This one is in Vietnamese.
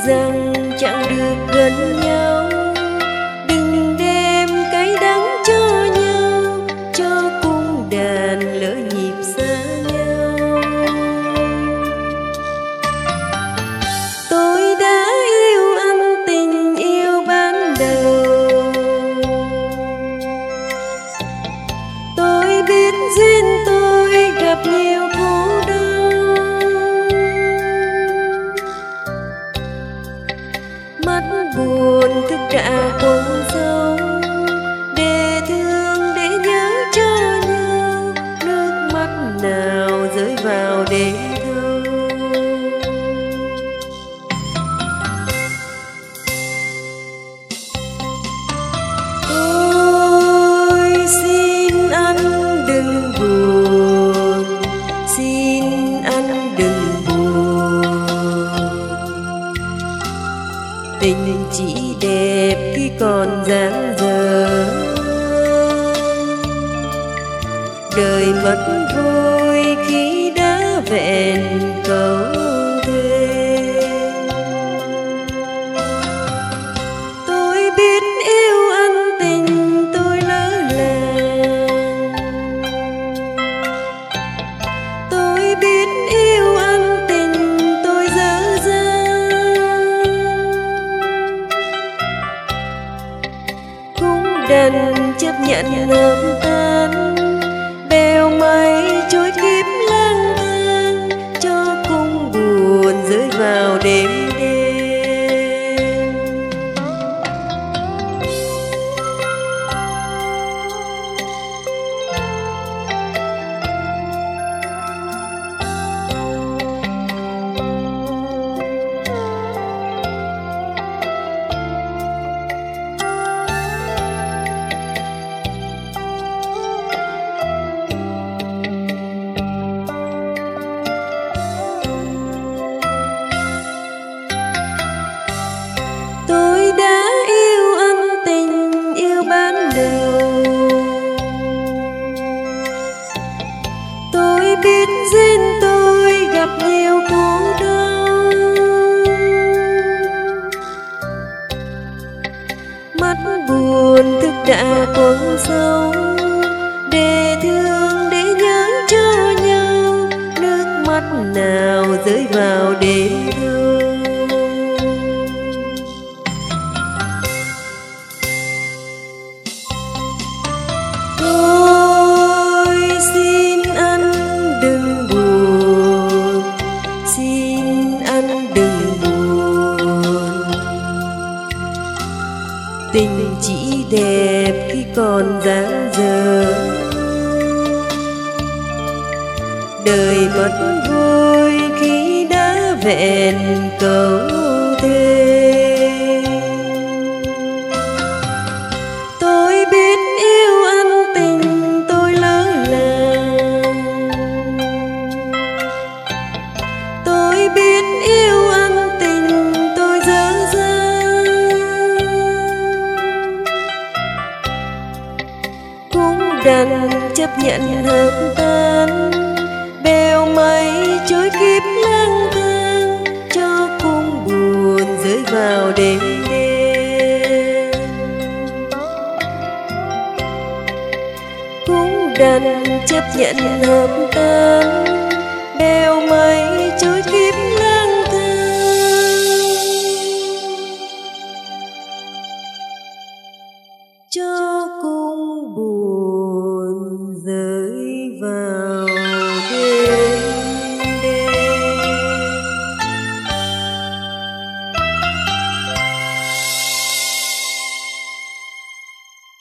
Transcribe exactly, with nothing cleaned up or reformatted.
rằng chẳng được gần nhau, đừng đem cái đắng cho nhau, cho cung đàn lỡ nhịp xa nhau. Tôi đã yêu anh tình yêu ban đầu, tôi biết duyên tôi gặp nhiều khổ đau, mắt buồn thức đã cuốn sâu, để thương để nhớ cho nhau, nước mắt nào rơi vào đêm thâu. Tôi xin anh đừng buồn, xin anh đừng buồn, tình chỉ đẹp khi còn dang dở, đời mất vui khi đã vẹn câu thề. Tôi biết yêu anh tình tôi lỡ làng, tôi biết yêu anh tình tôi dở dang, cũng đành chấp nhận hợp tan, bèo mây trôi kiếp lang thang, cho cung buồn rơi vào đêm đêm. Tôi đã yêu anh tình yêu ban đầu, tôi biết duyên tôi gặp nhiều khổ đau, mắt buồn thức đã cuốn sâu, để thương để nhớ cho nhau, nước mắt nào rơi vào đêm thâu. Tôi xin anh đừng buồn, xin anh đừng buồn, tình chỉ đẹp khi còn dang dở, đời mất vui khi đã vẹn câu thề. Tôi biết yêu anh tình tôi lỡ làng, tôi biết yêu anh tình tôi dở dang, cũng đành chấp nhận hợp tan, bèo mây trôi kiếp lang thang, cho cung buồn rơi vào đêm đêm. Cũng đành chấp nhận hợp tan,